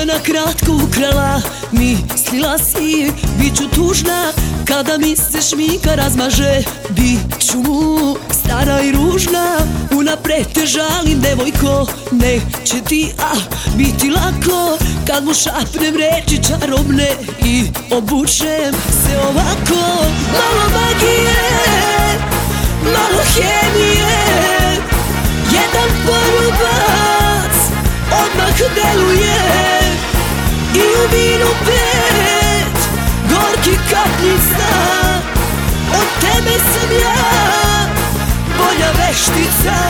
na kratko ukrala, mislila si bit ću tužna kada mi se šminka razmaže. Bit ću mu stara i ružna, unapred te žalim devojko. Neće ti biti lako kad mu šapnem reči čarobne i obučem se ovako. Malo magije, malo hemije, jedan poljubac odmah deluje. I u vinu 5 gorki kapljica, od tebe sam ja bolja veštica.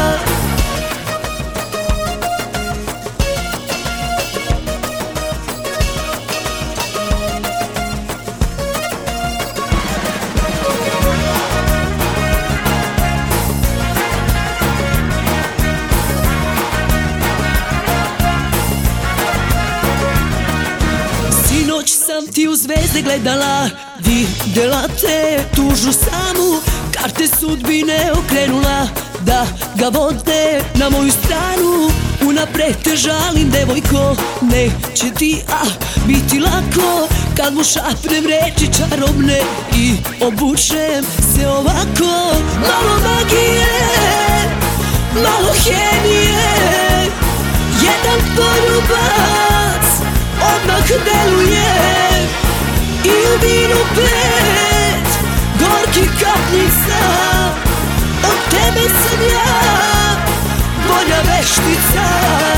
Noć sam ti u zvezde gledala, videla te tužnu samu, karte sudbine okrenula da ga vode na moju stranu. Unapred te žalim devojko, neće ti biti lako kad mu šapnem reči čarobne i obučem se ovako. Malo magije, malo hemije, jedan poljubac odmah deluje. I u vinu 5 gorki kapljica, od tebe sam ja bolja veštica.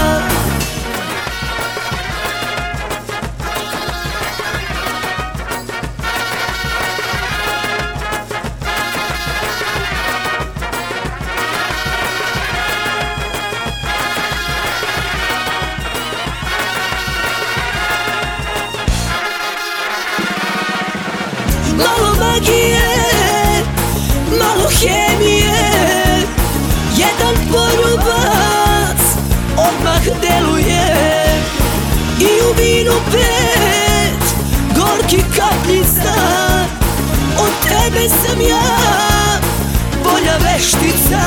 Malo magije, malo hemije, jedan poljubac odmah deluje. I u vinu 5 gorki kapljica, od tebe sam ja bolja veštica.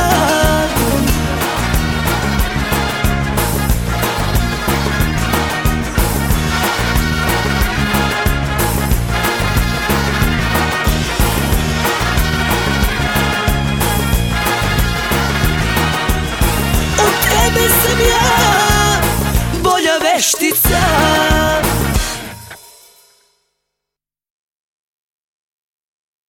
Od tebe sam ja bolja veštica.